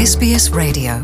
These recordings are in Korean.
SBS Radio.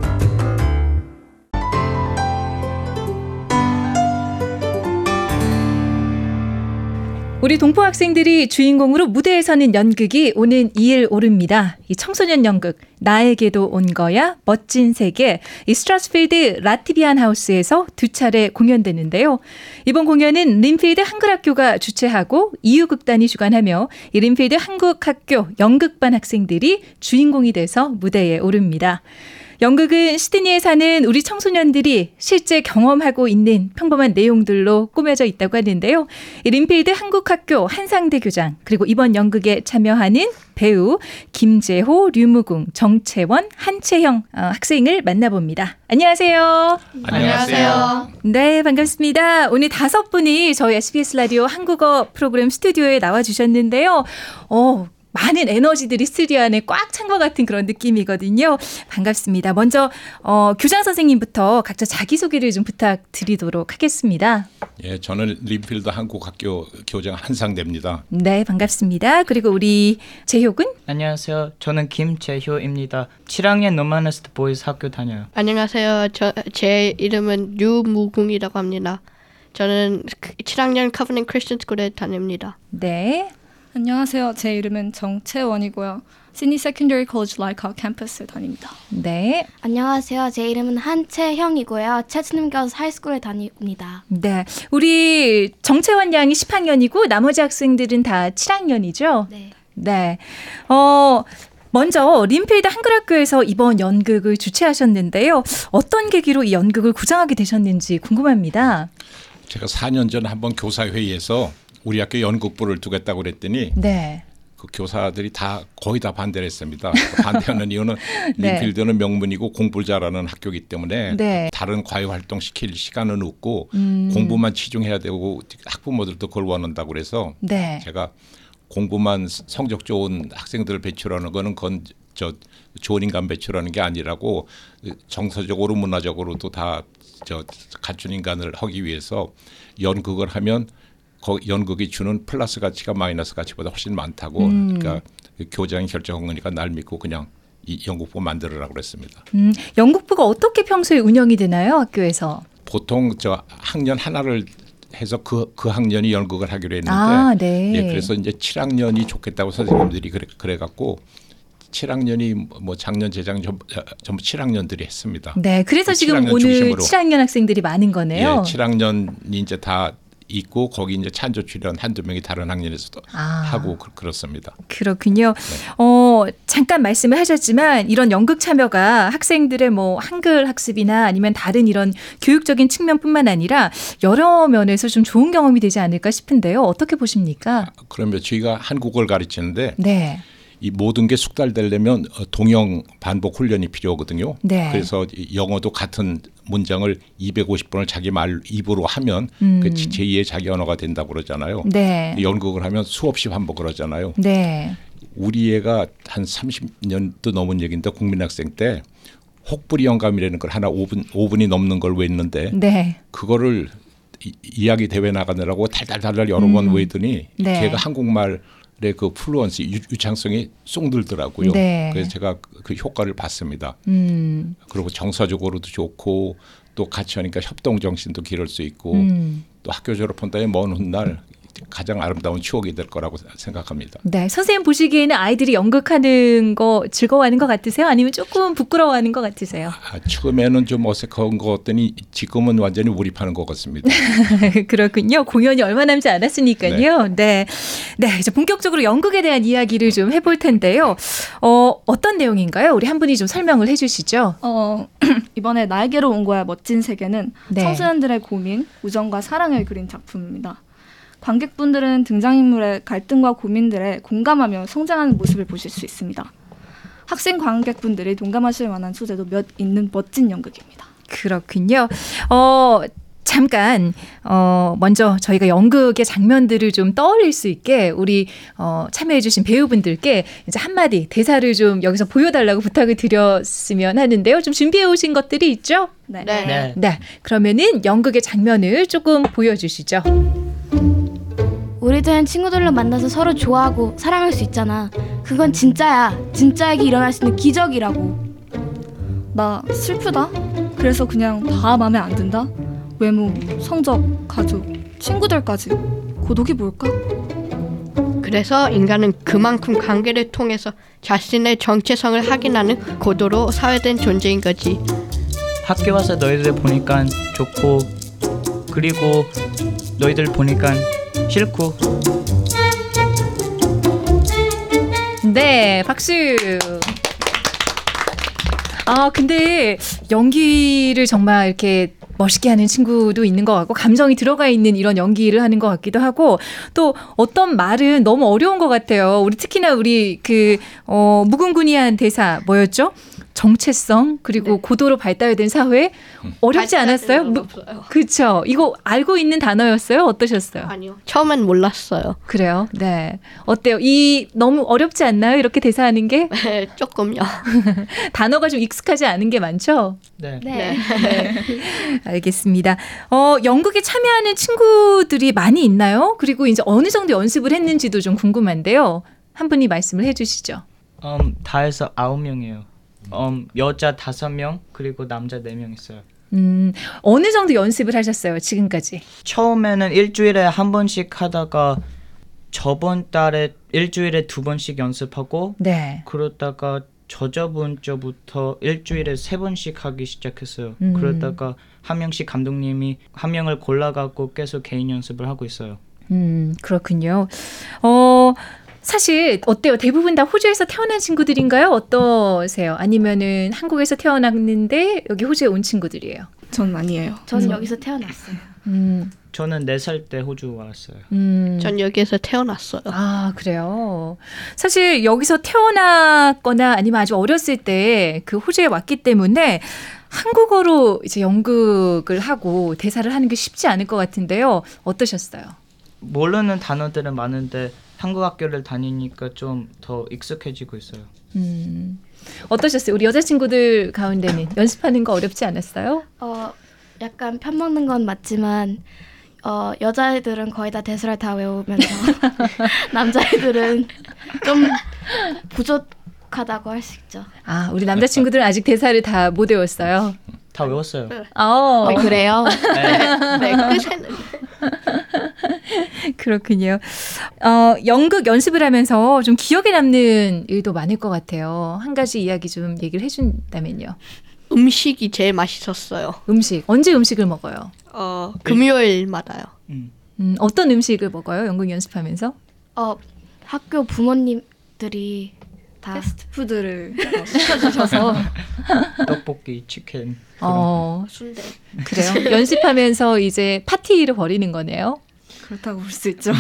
우리 동포 학생들이 주인공으로 무대에 서는 연극이 오는 2일 오릅니다. 이 청소년 연극 나에게도 온 거야 멋진 세계 이 스트라스필드 라트비안 하우스에서 두 차례 공연되는데요. 이번 공연은 린필드 한글학교가 주최하고 이유극단이 주관하며 이 린필드 한국학교 연극반 학생들이 주인공이 돼서 무대에 오릅니다. 연극은 시드니에 사는 우리 청소년들이 실제 경험하고 있는 평범한 내용들로 꾸며져 있다고 하는데요. 린필드 한국학교 한상대 교장 그리고 이번 연극에 참여하는 배우 김재호, 류무궁, 정채원, 한채형 학생을 만나봅니다. 안녕하세요. 안녕하세요. 네, 반갑습니다. 오늘 5분이 저희 SBS 라디오 한국어 프로그램 스튜디오에 나와주셨는데요. 많은 에너지들이 스튜디오 안에 꽉 찬 것 같은 그런 느낌이거든요. 반갑습니다. 먼저 교장 선생님부터 각자 자기소개를 좀 부탁드리도록 하겠습니다. 예, 저는 린필드 한국학교 교장 한상대입니다. 네, 반갑습니다. 그리고 우리 재효군? 안녕하세요. 저는 김재효입니다. 7학년 노마니스트 보이스 학교 다녀요. 안녕하세요. 제 이름은 류무궁이라고 합니다. 저는 7학년 커버넌트 크리스천 스쿨에 다닙니다. 네. 안녕하세요. 제 이름은 정채원이고요. 시드니 세컨더리 콜리지 라이카우 캠퍼스에 다닙니다. 네. 안녕하세요. 제 이름은 한채형이고요. 채트넘 걸스 하이스쿨에 다닙니다. 네. 우리 정채원 양이 10학년이고 나머지 학생들은 다 7학년이죠? 네. 네. 먼저 린필드 한글학교에서 이번 연극을 주최하셨는데요. 어떤 계기로 이 연극을 구상하게 되셨는지 궁금합니다. 제가 4년 전 한번 교사회의에서 우리 학교 연극부를 두겠다고 그랬더니 네. 그 교사들이 거의 다 반대를 했습니다. 반대하는 이유는 네. 린필드는 명문이고 공부를 잘하는 학교이기 때문에 네. 다른 과외 활동 시킬 시간은 없고 공부만 치중해야 되고 학부모들도 그걸 원한다고 그래서 네. 제가 공부만 성적 좋은 학생들을 배출하는 거는 그건 좋은 인간 배출하는 게 아니라고 정서적으로 문화적으로도 다 갖춘 인간을 하기 위해서 연극을 하면 연극이 주는 플러스 가치가 마이너스 가치보다 훨씬 많다고 그러니까 교장이 결정한 거니까 날 믿고 그냥 이 연극부 만들으라고 그랬습니다. 연극부가 어떻게 평소에 운영이 되나요? 학교에서? 보통 학년 하나를 해서 그 학년이 연극을 하기로 했는데 네. 예, 그래서 이제 7학년이 좋겠다고 선생님들이 그래갖고 7학년이 뭐 작년 재작년 전부 7학년들이 했습니다. 네, 그래서 지금 오늘 중심으로. 7학년 학생들이 많은 거네요. 예, 7학년이 이제 다 있고 거기 이제 찬조 출연 한두 명이 다른 학년에서도 하고 그렇습니다. 그렇군요. 잠깐 말씀을 하셨지만 이런 연극 참여가 학생들의 뭐 한글 학습이나 아니면 다른 이런 교육적인 측면뿐만 아니라 여러 면에서 좀 좋은 경험이 되지 않을까 싶은데요. 어떻게 보십니까? 그러면 저희가 한국어를 가르치는데 네. 이 모든 게 숙달되려면 동형 반복 훈련이 필요하거든요. 네. 그래서 영어도 같은 문장을 250번을 자기 말 입으로 하면 그 제2의 자기 언어가 된다고 그러잖아요. 네. 연극을 하면 수없이 반복을 하잖아요. 네. 우리 애가 한 30년도 넘은 얘기인데 국민학생 때 혹부리 영감이라는 걸 하나 5분이 넘는 걸 외웠는데 네. 그거를 이야기 대회 나가느라고 달달달달 여러 번 외우더니 네. 걔가 한국말의 그 플루언시 유창성이 쏙 늘더라고요. 네. 그래서 제가 그 효과를 봤습니다. 그리고 정서적으로도 좋고 또 같이 하니까 협동 정신도 기를 수 있고 또 학교 졸업한 다음에 먼 훗날 가장 아름다운 추억이 될 거라고 생각합니다. 네, 선생님 보시기에는 아이들이 연극하는 거 즐거워하는 것 같으세요? 아니면 조금 부끄러워하는 것 같으세요? 처음에는 좀 어색한 것 같더니 지금은 완전히 몰입하는 것 같습니다. 그렇군요. 공연이 얼마 남지 않았으니까요. 네. 네, 이제 본격적으로 연극에 대한 이야기를 좀 해볼 텐데요. 어떤 내용인가요? 우리 한 분이 좀 설명을 해주시죠. 이번에 나에게로 온 거야 멋진 세계는 네. 청소년들의 고민, 우정과 사랑을 그린 작품입니다. 관객분들은 등장인물의 갈등과 고민들에 공감하며 성장하는 모습을 보실 수 있습니다. 학생 관객분들이 동감하실 만한 소재도 몇 있는 멋진 연극입니다. 그렇군요. 잠깐 먼저 저희가 연극의 장면들을 좀 떠올릴 수 있게 우리 참여해주신 배우분들께 이제 한마디 대사를 좀 여기서 보여달라고 부탁을 드렸으면 하는데요. 좀 준비해 오신 것들이 있죠? 네. 네. 그러면은 연극의 장면을 조금 보여주시죠. 우리들은 친구들로 만나서 서로 좋아하고 사랑할 수 있잖아. 그건 진짜야. 진짜에게 일어날 수 있는 기적이라고. 나 슬프다. 그래서 그냥 다 마음에 안 든다. 외모, 성적, 가족, 친구들까지. 고독이 뭘까? 그래서 인간은 그만큼 관계를 통해서 자신의 정체성을 확인하는 고도로 사회된 존재인 거지. 학교 와서 너희들 보니까 좋고 그리고 너희들 보니까 싫고. 네, 박수. 아, 근데 연기를 정말 이렇게 멋있게 하는 친구도 있는 것 같고 감정이 들어가 있는 이런 연기를 하는 것 같기도 하고 또 어떤 말은 너무 어려운 것 같아요. 우리 특히나 우리 무궁무진한 대사 뭐였죠? 정체성 그리고 고도로 발달된 사회 어렵지 않았어요? 그렇죠. 이거 알고 있는 단어였어요? 어떠셨어요? 아니요. 처음엔 몰랐어요. 그래요? 네. 어때요? 이 너무 어렵지 않나요? 이렇게 대사하는 게 조금요. 단어가 좀 익숙하지 않은 게 많죠? 네. 네. 알겠습니다. 연극에 참여하는 친구들이 많이 있나요? 그리고 이제 어느 정도 연습을 했는지도 좀 궁금한데요. 한 분이 말씀을 해주시죠. 다 해서 9명이에요. 여자 5명 그리고 남자 4명 있어요. 어느 정도 연습을 하셨어요? 지금까지? 처음에는 일주일에 한 번씩 하다가 저번 달에 일주일에 2번씩 연습하고 네. 그러다가 저저번 주부터 일주일에 3번씩 하기 시작했어요. 음. 그러다가 한 명씩 감독님이 한 명을 골라갖고 계속 개인 연습을 하고 있어요. 그렇군요. 사실 어때요? 대부분 다 호주에서 태어난 친구들인가요? 어떠세요? 아니면은 한국에서 태어났는데 여기 호주에 온 친구들이에요? 전 아니에요. 저는 여기서 태어났어요. 저는 4살 때 호주 왔어요. 전 여기에서 태어났어요. 아, 그래요. 사실 여기서 태어났거나 아니면 아주 어렸을 때 그 호주에 왔기 때문에 한국어로 이제 연극을 하고 대사를 하는 게 쉽지 않을 것 같은데요. 어떠셨어요? 모르는 단어들은 많은데 한국 학교를 다니니까 좀 더 익숙해지고 있어요. 어떠셨어요? 우리 여자친구들 가운데는 연습하는 거 어렵지 않았어요? 약간 편먹는 건 맞지만 여자애들은 거의 다 대사를 다 외우면서 남자애들은 좀 부족하다고 할 수 있죠. 아, 우리 남자친구들은 아직 대사를 다 못 외웠어요. 다 외웠어요. 그래요? 네, 끝에는. 그렇군요. 연극 연습을 하면서 좀 기억에 남는 일도 많을 것 같아요. 한 가지 이야기 좀 얘기를 해준다면요. 음식이 제일 맛있었어요. 음식. 언제 음식을 먹어요? 금요일마다요. 어떤 음식을 먹어요? 연극 연습하면서? 학교 부모님들이 다 패스트푸드를 시켜주셔서 떡볶이, 치킨. 순대. 그래요? 연습하면서 이제 파티를 벌이는 거네요. 그렇다고 볼 수 있죠.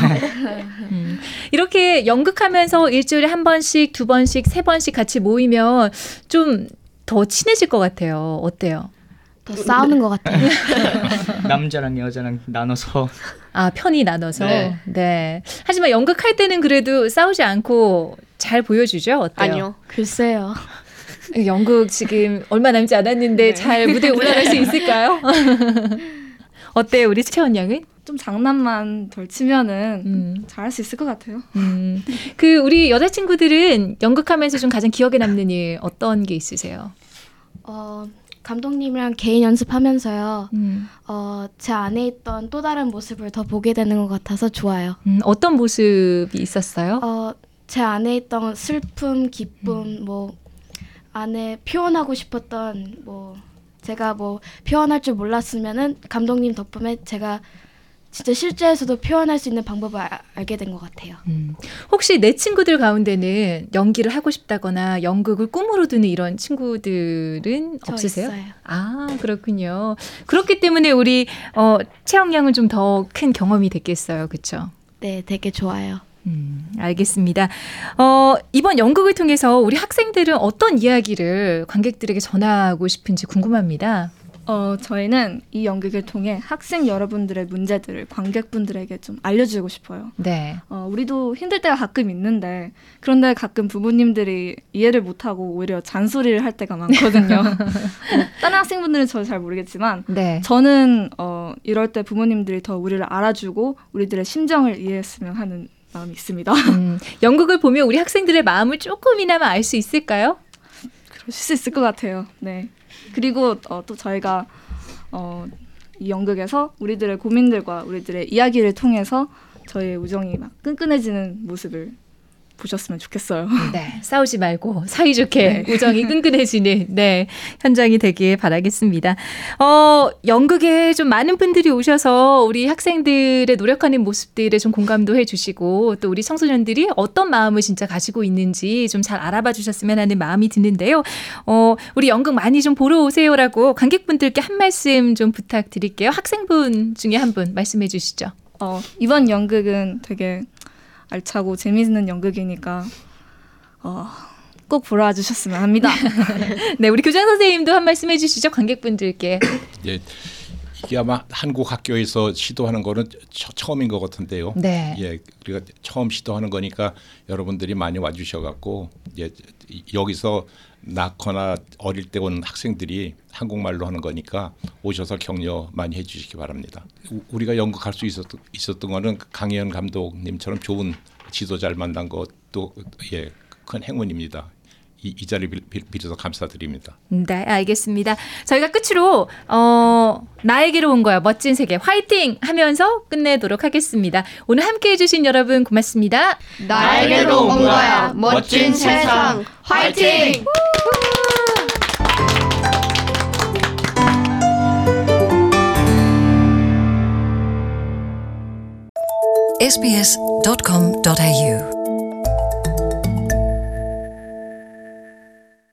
이렇게 연극하면서 일주일에 한 번씩, 2번씩, 3번씩 같이 모이면 좀 더 친해질 것 같아요. 어때요? 더 싸우는 것 같아요. 남자랑 여자랑 나눠서. 아, 편이 나눠서. 네. 네. 하지만 연극할 때는 그래도 싸우지 않고 잘 보여주죠? 어때요? 아니요. 글쎄요. 연극 지금 얼마 남지 않았는데 잘 무대에 올라갈 수 있을까요? 어때요, 우리 채원 양은? 좀 장난만 덜 치면은 잘할 수 있을 것 같아요. 그 우리 여자친구들은 연극하면서 좀 가장 기억에 남는 일 어떤 게 있으세요? 감독님이랑 개인 연습하면서요. 제 안에 있던 또 다른 모습을 더 보게 되는 것 같아서 좋아요. 어떤 모습이 있었어요? 제 안에 있던 슬픔, 기쁨, 안에 표현하고 싶었던 제가 표현할 줄 몰랐으면은 감독님 덕분에 제가 진짜 실제에서도 표현할 수 있는 방법을 알게 된 것 같아요. 혹시 내 친구들 가운데는 연기를 하고 싶다거나 연극을 꿈으로 두는 이런 친구들은 저 없으세요? 있어요. 아, 그렇군요. 그렇기 때문에 우리 채영 양은 좀 더 큰 경험이 됐겠어요. 그렇죠? 네, 되게 좋아요. 알겠습니다. 이번 연극을 통해서 우리 학생들은 어떤 이야기를 관객들에게 전하고 싶은지 궁금합니다. 저희는 이 연극을 통해 학생 여러분들의 문제들을 관객분들에게 좀 알려주고 싶어요. 네. 우리도 힘들 때가 가끔 있는데 그런데 가끔 부모님들이 이해를 못하고 오히려 잔소리를 할 때가 많거든요. 다른 학생분들은 저는 잘 모르겠지만 네. 저는 이럴 때 부모님들이 더 우리를 알아주고 우리들의 심정을 이해했으면 하는 마음이 있습니다. 연극을 보면 우리 학생들의 마음을 조금이나마 알 수 있을까요? 그러실 수 있을 것 같아요. 네. 그리고 또 저희가 이 연극에서 우리들의 고민들과 우리들의 이야기를 통해서 저희의 우정이 막 끈끈해지는 모습을 보셨으면 좋겠어요. 네, 싸우지 말고 사이좋게 네. 우정이 끈끈해지는 네, 현장이 되길 바라겠습니다. 연극에 좀 많은 분들이 오셔서 우리 학생들의 노력하는 모습들에 좀 공감도 해주시고 또 우리 청소년들이 어떤 마음을 진짜 가지고 있는지 좀 잘 알아봐 주셨으면 하는 마음이 드는데요. 우리 연극 많이 좀 보러 오세요라고 관객분들께 한 말씀 좀 부탁드릴게요. 학생분 중에 한 분 말씀해 주시죠. 이번 연극은 되게 알차고 재미있는 연극이니까 꼭 보러 와주셨으면 합니다. 네, 우리 교장 선생님도 한 말씀 해주시죠. 관객분들께. 예, 이게 아마 한국 학교에서 시도하는 거는 처음인 것 같은데요. 네. 예, 우리가 처음 시도하는 거니까 여러분들이 많이 와주셔갖고 예, 여기서 낳거나 어릴 때 온 학생들이 한국말로 하는 거니까 오셔서 격려 많이 해주시기 바랍니다. 우리가 연극할 수 있었던 거는 강혜연 감독님처럼 좋은 지도자를 만난 것도 예, 큰 행운입니다. 이 자리 빌어서 감사드립니다. 네, 알겠습니다. 저희가 끝으로 나에게로 온 거야 멋진 세계 화이팅 하면서 끝내도록 하겠습니다. 오늘 함께해 주신 여러분 고맙습니다. 나에게로 온 거야 멋진 세상 화이팅! sbs.com.au